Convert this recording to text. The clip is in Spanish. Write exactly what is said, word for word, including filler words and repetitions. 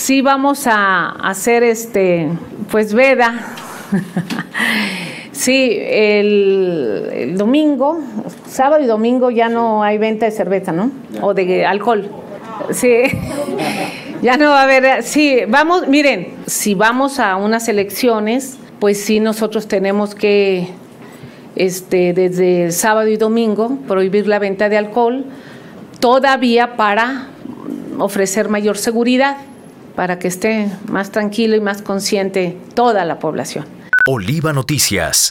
sí vamos a hacer este, pues veda. Sí, el, el domingo, sábado y domingo ya no hay venta de cerveza, ¿no? O de alcohol. Sí, ya no va a haber. Sí, vamos, miren, si vamos a unas elecciones, pues sí nosotros tenemos que, este, desde sábado y domingo, prohibir la venta de alcohol, todavía para ofrecer mayor seguridad, para que esté más tranquilo y más consciente toda la población. Oliva Noticias.